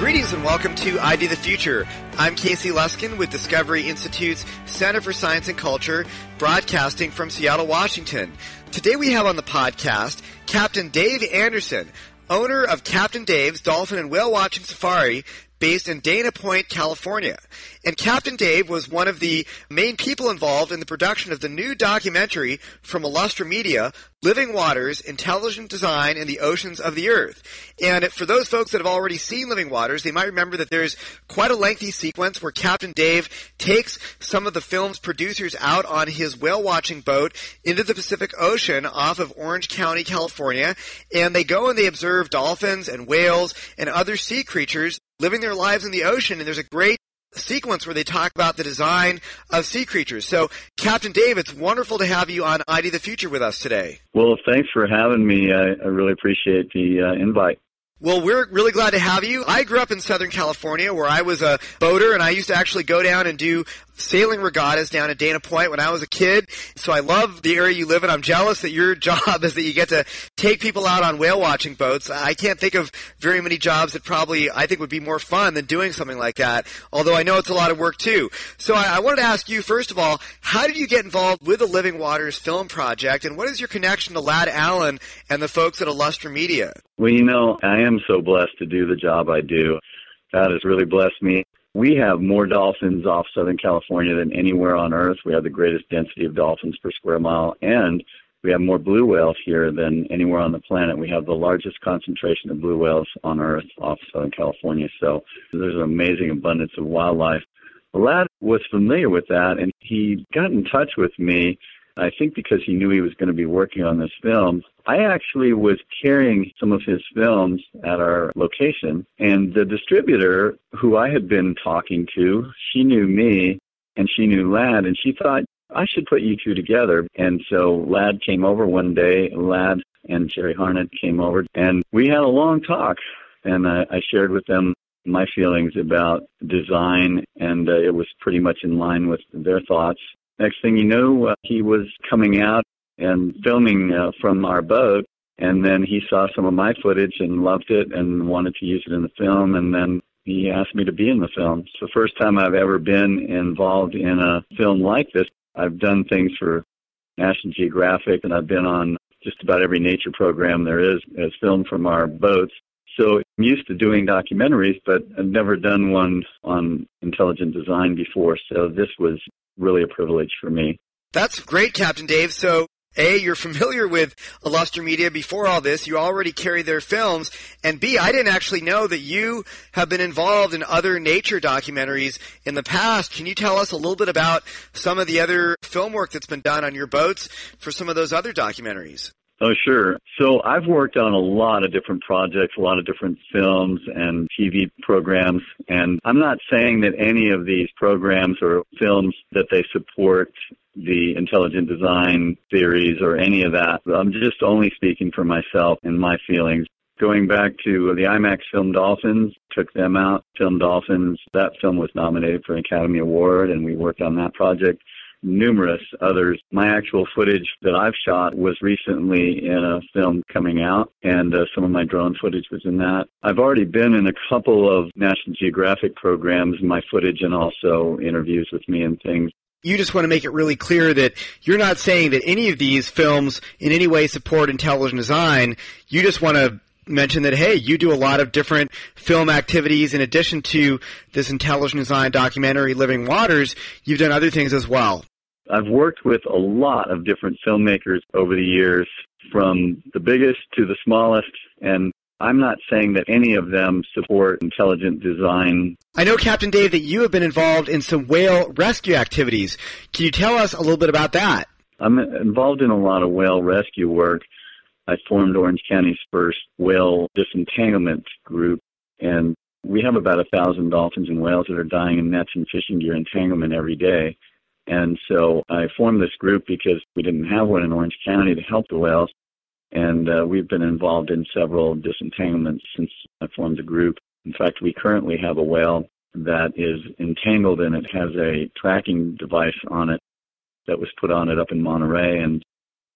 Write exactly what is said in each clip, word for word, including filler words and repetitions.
Greetings and welcome to I D the Future. I'm Casey Luskin with Discovery Institute's Center for Science and Culture, broadcasting from Seattle, Washington. Today we have on the podcast Captain Dave Anderson, owner of Captain Dave's Dolphin and Whale Watching Safari, based in Dana Point, California. And Captain Dave was one of the main people involved in the production of the new documentary from Illustra Media, Living Waters, Intelligent Design in the Oceans of the Earth. And for those folks that have already seen Living Waters, they might remember that there's quite a lengthy sequence where Captain Dave takes some of the film's producers out on his whale-watching boat into the Pacific Ocean off of Orange County, California, and they go and they observe dolphins and whales and other sea creatures living their lives in the ocean, and there's a great sequence where they talk about the design of sea creatures. So, Captain Dave, it's wonderful to have you on I D the Future with us today. Well, thanks for having me. I, I really appreciate the uh, invite. Well, we're really glad to have you. I grew up in Southern California where I was a boater, and I used to actually go down and do sailing regattas down at Dana Point when I was a kid. So I love the area you live in. I'm jealous that your job is that you get to take people out on whale watching boats. I can't think of very many jobs that probably I think would be more fun than doing something like that, although I know it's a lot of work too. So I, I wanted to ask you, first of all, how did you get involved with the Living Waters film project, and what is your connection to Ladd Allen and the folks at Illustra Media? Well, you know, I am so blessed to do the job I do. God has really blessed me. We have more dolphins off Southern California than anywhere on Earth. We have the greatest density of dolphins per square mile, and we have more blue whales here than anywhere on the planet. We have the largest concentration of blue whales on Earth off Southern California, so there's an amazing abundance of wildlife. Ladd was familiar with that, and he got in touch with me, I think because he knew he was going to be working on this film. I actually was carrying some of his films at our location, and the distributor who I had been talking to, she knew me, and she knew Ladd, and she thought, I should put you two together. And so Ladd came over one day, Ladd and Jerry Harnett came over, and we had a long talk, and I, I shared with them my feelings about design, and uh, it was pretty much in line with their thoughts. Next thing you know, uh, he was coming out and filming uh, from our boat, and then he saw some of my footage and loved it and wanted to use it in the film, and then he asked me to be in the film. It's the first time I've ever been involved in a film like this. I've done things for National Geographic, and I've been on just about every nature program there is as filmed from our boats. So I'm used to doing documentaries, but I've never done one on intelligent design before, so this was really a privilege for me. That's great, Captain Dave. So, A, you're familiar with Illustra Media before all this. You already carry their films. And B, I didn't actually know that you have been involved in other nature documentaries in the past. Can you tell us a little bit about some of the other film work that's been done on your boats for some of those other documentaries? Oh, sure. So I've worked on a lot of different projects, a lot of different films and T V programs, and I'm not saying that any of these programs or films that they support the intelligent design theories or any of that. I'm just only speaking for myself and my feelings. Going back to the IMAX film Dolphins, took them out, filmed Dolphins. That film was nominated for an Academy Award, and we worked on that project. Numerous others. My actual footage that I've shot was recently in a film coming out, and uh, some of my drone footage was in that. I've already been in a couple of National Geographic programs, my footage, and also interviews with me and things. You just want to make it really clear that you're not saying that any of these films in any way support intelligent design. You just want to mention that, hey, you do a lot of different film activities in addition to this intelligent design documentary, Living Waters. You've done other things as well. I've worked with a lot of different filmmakers over the years, from the biggest to the smallest, and I'm not saying that any of them support intelligent design. I know, Captain Dave, that you have been involved in some whale rescue activities. Can you tell us a little bit about that? I'm involved in a lot of whale rescue work. I formed Orange County's first whale disentanglement group, and we have about a thousand dolphins and whales that are dying in nets and fishing gear entanglement every day. And so I formed this group because we didn't have one in Orange County to help the whales, and uh, we've been involved in several disentanglements since I formed the group. In fact, we currently have a whale that is entangled, and it has a tracking device on it that was put on it up in Monterey, and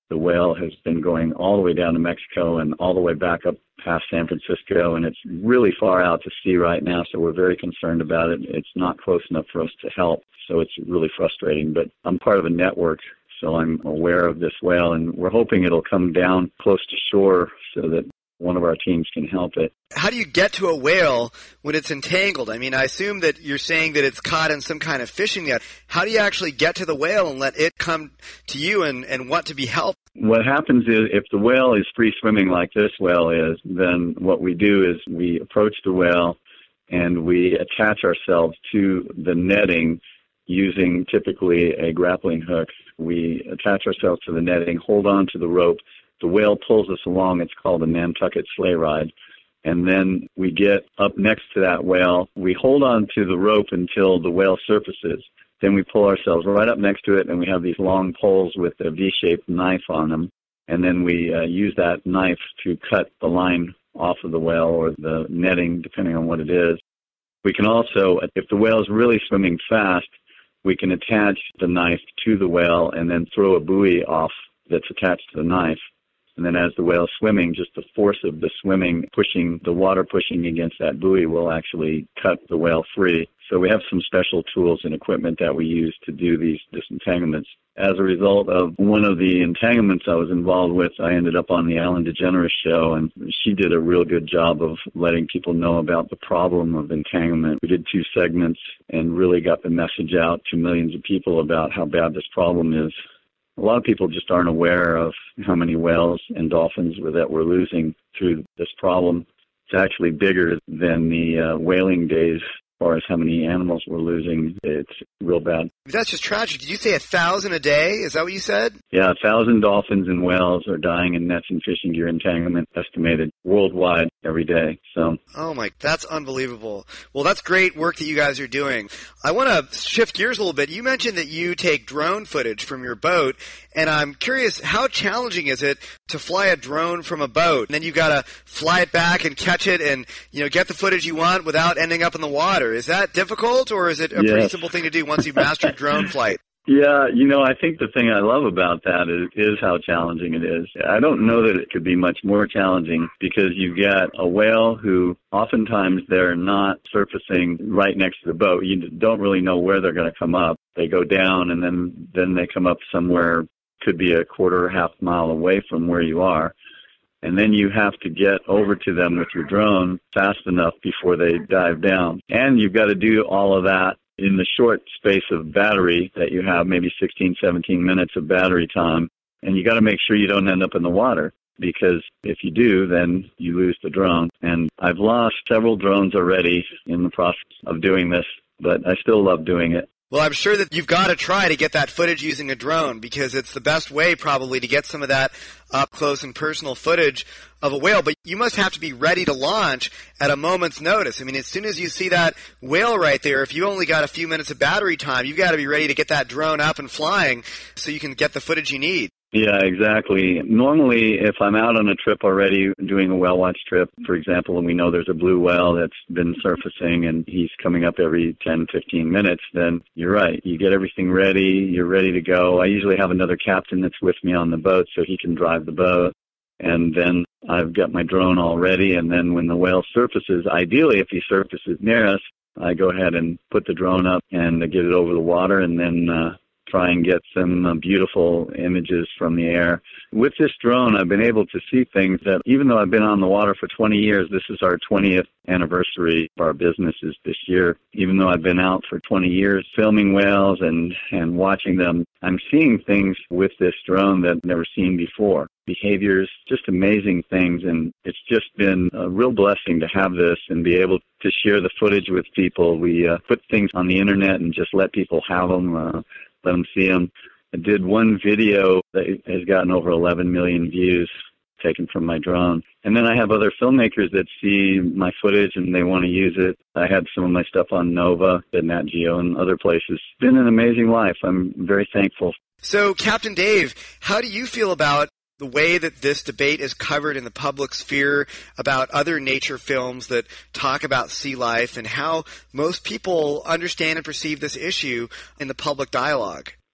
The whale has been going all the way down to Mexico and all the way back up past San Francisco, and it's really far out to sea right now, so we're very concerned about it. It's not close enough for us to help, so it's really frustrating. But I'm part of a network, so I'm aware of this whale, and we're hoping it'll come down close to shore so that one of our teams can help it. How do you get to a whale when it's entangled? I mean, I assume that you're saying that it's caught in some kind of fishing net. How do you actually get to the whale and let it come to you and, and want to be helped? What happens is if the whale is free swimming like this whale is, then what we do is we approach the whale and we attach ourselves to the netting using typically a grappling hook. We attach ourselves to the netting, hold on to the rope. The whale pulls us along. It's called a Nantucket sleigh ride. And then we get up next to that whale. We hold on to the rope until the whale surfaces. Then we pull ourselves right up next to it, and we have these long poles with a V-shaped knife on them. And then we uh, use that knife to cut the line off of the whale or the netting, depending on what it is. We can also, if the whale is really swimming fast, we can attach the knife to the whale and then throw a buoy off that's attached to the knife. And then as the whale is swimming, just the force of the swimming, pushing, the water pushing against that buoy will actually cut the whale free. So we have some special tools and equipment that we use to do these disentanglements. As a result of one of the entanglements I was involved with, I ended up on the Ellen DeGeneres show, and she did a real good job of letting people know about the problem of entanglement. We did two segments and really got the message out to millions of people about how bad this problem is. A lot of people just aren't aware of how many whales and dolphins that we're losing through this problem. It's actually bigger than the uh, whaling days as far as how many animals we're losing. It's real bad. That's just tragic. Did you say a thousand a day? Is that what you said? Yeah, a thousand dolphins and whales are dying in nets and fishing gear entanglement, estimated worldwide every day. So, oh my, that's unbelievable. Well, that's great work that you guys are doing. I want to shift gears a little bit. You mentioned that you take drone footage from your boat, and I'm curious, how challenging is it to fly a drone from a boat? And then you've got to fly it back and catch it and, you know, get the footage you want without ending up in the water. Is that difficult, or is it a yes. pretty simple thing to do once you've mastered drone flight? Yeah, you know, I think the thing I love about that is, is how challenging it is. I don't know that it could be much more challenging because you've got a whale who oftentimes they're not surfacing right next to the boat. You don't really know where they're going to come up. They go down and then, then they come up somewhere, could be a quarter or half mile away from where you are. And then you have to get over to them with your drone fast enough before they dive down. And you've got to do all of that in the short space of battery that you have, maybe sixteen, seventeen minutes of battery time. And you got to make sure you don't end up in the water, because if you do, then you lose the drone. And I've lost several drones already in the process of doing this, but I still love doing it. Well, I'm sure that you've got to try to get that footage using a drone, because it's the best way probably to get some of that up close and personal footage of a whale. But you must have to be ready to launch at a moment's notice. I mean, as soon as you see that whale right there, if you only got a few minutes of battery time, you've got to be ready to get that drone up and flying so you can get the footage you need. Yeah, exactly. Normally, if I'm out on a trip already doing a whale watch trip, for example, and we know there's a blue whale that's been surfacing and he's coming up every ten, fifteen minutes, then you're right. You get everything ready. You're ready to go. I usually have another captain that's with me on the boat so he can drive the boat. And then I've got my drone all ready. And then when the whale surfaces, ideally if he surfaces near us, I go ahead and put the drone up and get it over the water, and then uh, try and get some uh, beautiful images from the air. With this drone, I've been able to see things that, even though I've been on the water for twenty years, this is our twentieth anniversary of our businesses this year. Even though I've been out for twenty years filming whales and, and watching them, I'm seeing things with this drone that I've never seen before. Behaviors, just amazing things, and it's just been a real blessing to have this and be able to share the footage with people. We uh, put things on the internet and just let people have them. Uh, let them see them. I did one video that has gotten over eleven million views taken from my drone. And then I have other filmmakers that see my footage and they want to use it. I had some of my stuff on Nova, Nat Geo, and other places. It's been an amazing life. I'm very thankful. So, Captain Dave, how do you feel about the way that this debate is covered in the public sphere about other nature films that talk about sea life, and how most people understand and perceive this issue in the public dialogue?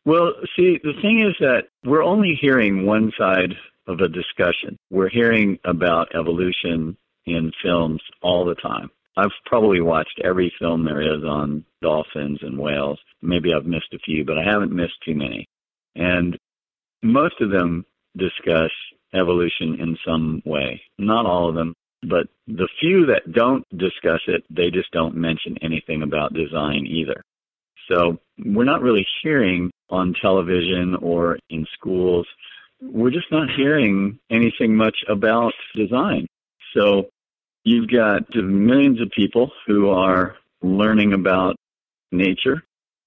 Well, see, the thing is that we're only hearing one side of a discussion. We're hearing about evolution in films all the time. I've probably watched every film there is on dolphins and whales. Maybe I've missed a few, but I haven't missed too many. And most of them discuss evolution in some way. Not all of them, but the few that don't discuss it, they just don't mention anything about design either. So we're not really hearing on television or in schools, we're just not hearing anything much about design. So you've got millions of people who are learning about nature,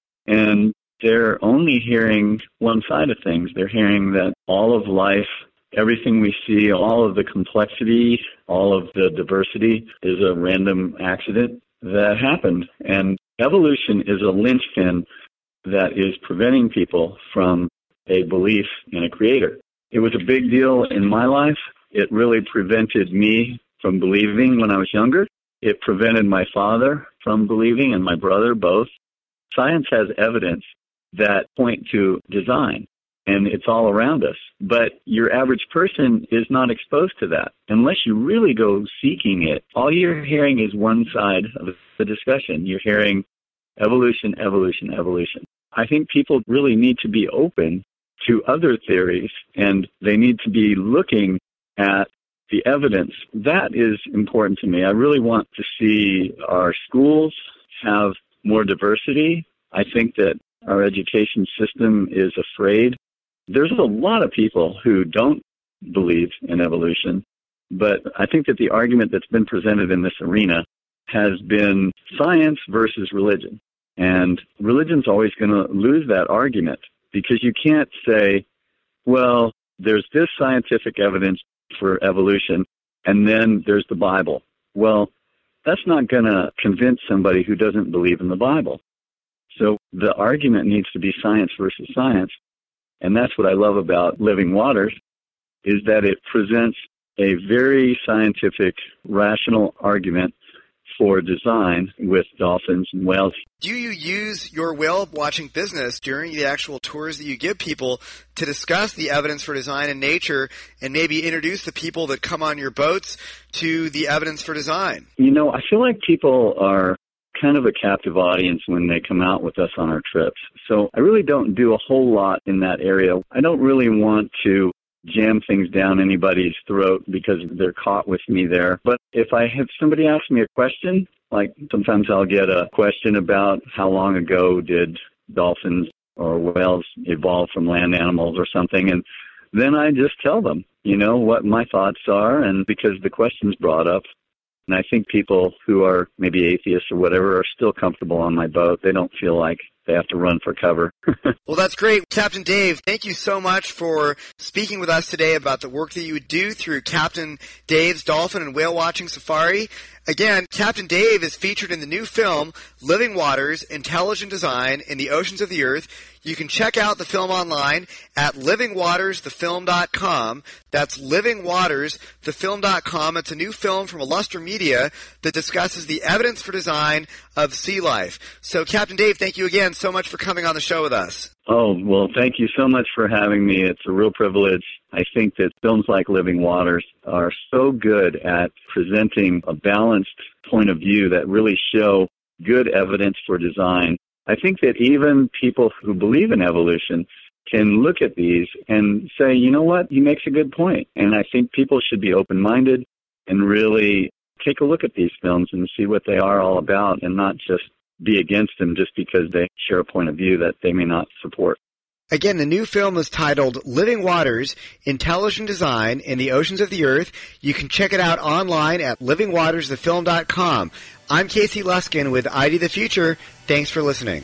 and they're only hearing one side of things. They're hearing that all of life, everything we see, all of the complexity, all of the diversity is a random accident that happened. And evolution is a linchpin that is preventing people from a belief in a creator. It was a big deal in my life. It really prevented me from believing when I was younger. It prevented my father from believing, and my brother both. Science has evidence that point to design, and it's all around us. But your average person is not exposed to that. Unless you really go seeking it, all you're hearing is one side of the discussion. You're hearing evolution, evolution, evolution. I think people really need to be open to other theories, and they need to be looking at the evidence. That is important to me. I really want to see our schools have more diversity. I think that our education system is afraid. There's a lot of people who don't believe in evolution, but I think that the argument that's been presented in this arena has been science versus religion. And religion's always going to lose that argument, because you can't say, well, there's this scientific evidence for evolution, and then there's the Bible. Well, that's not going to convince somebody who doesn't believe in the Bible. So the argument needs to be science versus science, and that's what I love about Living Waters, is that it presents a very scientific, rational argument for design with dolphins and whales. Do you use your whale watching business during the actual tours that you give people to discuss the evidence for design in nature and maybe introduce the people that come on your boats to the evidence for design? You know, I feel like people are kind of a captive audience when they come out with us on our trips. So I really don't do a whole lot in that area. I don't really want to jam things down anybody's throat because they're caught with me there. But if I have somebody ask me a question, like sometimes I'll get a question about how long ago did dolphins or whales evolve from land animals or something, and then I just tell them, you know, what my thoughts are, and because the question's brought up. And I think people who are maybe atheists or whatever are still comfortable on my boat. They don't feel like they have to run for cover. Well, that's great. Captain Dave, thank you so much for speaking with us today about the work that you would do through Captain Dave's Dolphin and Whale Watching Safari. Again, Captain Dave is featured in the new film, Living Waters, Intelligent Design in the Oceans of the Earth. You can check out the film online at living waters the film dot com. That's living waters the film dot com. It's a new film from Illustra Media that discusses the evidence for design of sea life. So, Captain Dave, thank you again so much for coming on the show with us. Oh, well, thank you so much for having me. It's a real privilege. I think that films like Living Waters are so good at presenting a balanced point of view that really show good evidence for design. I think that even people who believe in evolution can look at these and say, you know what, he makes a good point. And I think people should be open-minded and really take a look at these films and see what they are all about, and not just be against them just because they share a point of view that they may not support. Again, the new film is titled Living Waters, Intelligent Design in the Oceans of the Earth. You can check it out online at living waters the film dot com. I'm Casey Luskin with I D the Future. Thanks for listening.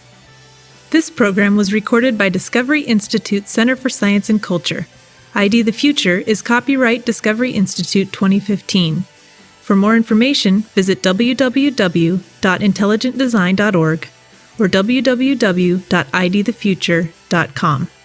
This program was recorded by Discovery Institute Center for Science and Culture. I D the Future is copyright Discovery Institute twenty fifteen. For more information, visit w w w dot intelligent design dot org or w w w dot i d the future dot com.